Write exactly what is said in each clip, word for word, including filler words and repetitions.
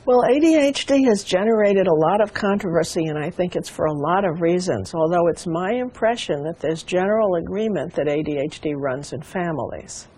Well, A D H D has generated a lot of controversy, and I think it's for a lot of reasons, although it's my impression that there's general agreement that A D H D runs in families.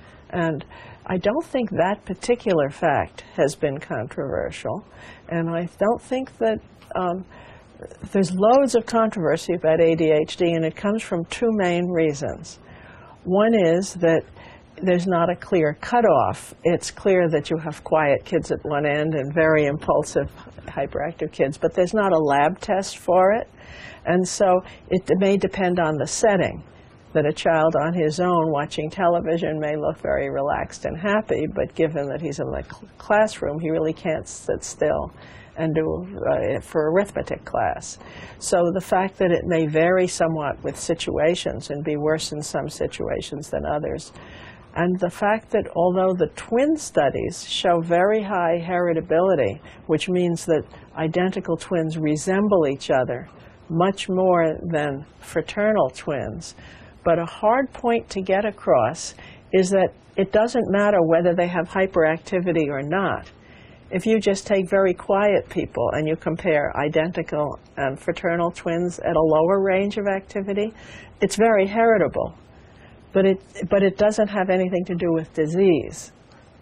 And I don't think that particular fact has been controversial, and I don't think that um, there's loads of controversy about A D H D, and it comes from two main reasons. One is that there's not a clear cutoff. It's clear that you have quiet kids at one end and very impulsive, hyperactive kids, but there's not a lab test for it. And so it may depend on the setting, that a child on his own watching television may look very relaxed and happy, but given that he's in the cl classroom, he really can't sit still and do uh, for arithmetic class. So the fact that it may vary somewhat with situations and be worse in some situations than others, and the fact that although the twin studies show very high heritability, which means that identical twins resemble each other much more than fraternal twins, but a hard point to get across is that it doesn't matter whether they have hyperactivity or not. If you just take very quiet people and you compare identical and fraternal twins at a lower range of activity, it's very heritable. But it, but it doesn't have anything to do with disease.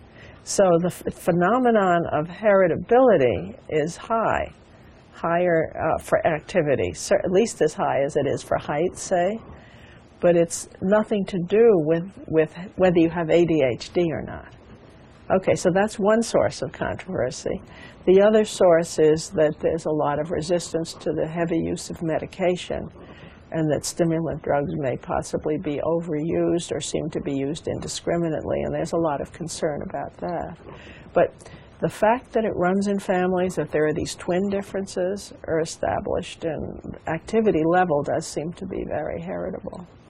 So the f phenomenon of heritability is high, higher uh, for activity, so at least as high as it is for height, say. But it's nothing to do with, with whether you have A D H D or not. Okay, so that's one source of controversy. The other source is that there's a lot of resistance to the heavy use of medication, and that stimulant drugs may possibly be overused or seem to be used indiscriminately, and there's a lot of concern about that. But the fact that it runs in families, that there are these twin differences, are established, and activity level does seem to be very heritable.